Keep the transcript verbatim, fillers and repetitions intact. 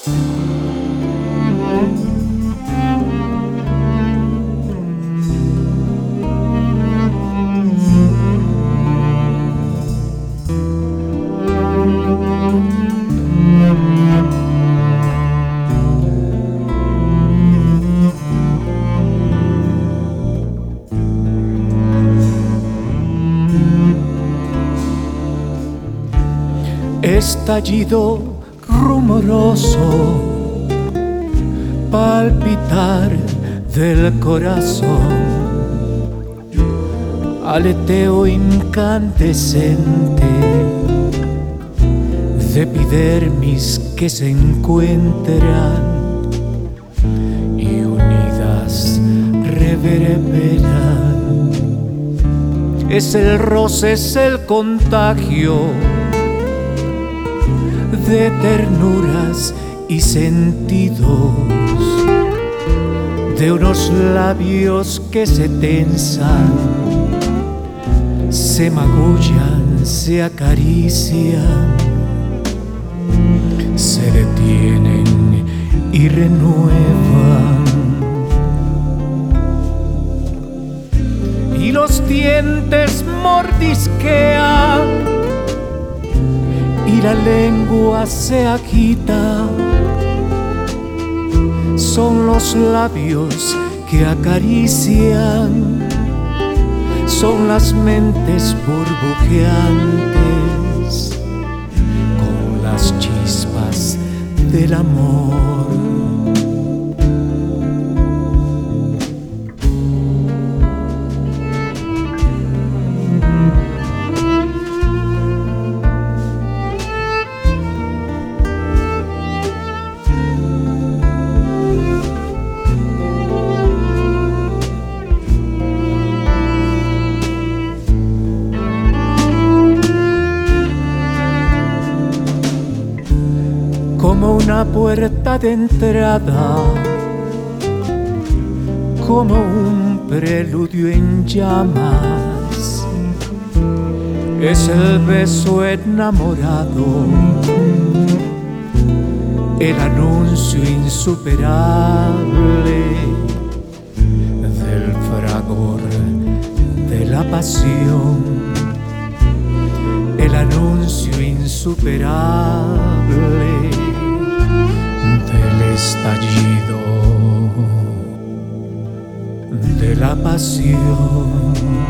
Estallido rumoroso, palpitar del corazón, aleteo incandescente de epidermis que se encuentran y unidas reverberan. Es el roce, es el contagio de ternuras y sentidos, de unos labios que se tensan, se magullan, se acarician, se detienen y renuevan. Y los dientes mordisquean y la lengua se agita. Son los labios que acarician, son las mentes burbujeantes con las chispas del amor. Como una puerta de entrada, como un preludio en llamas, es el beso enamorado, el anuncio insuperable del fragor de la pasión, el anuncio insuperable del estallido de la pasión.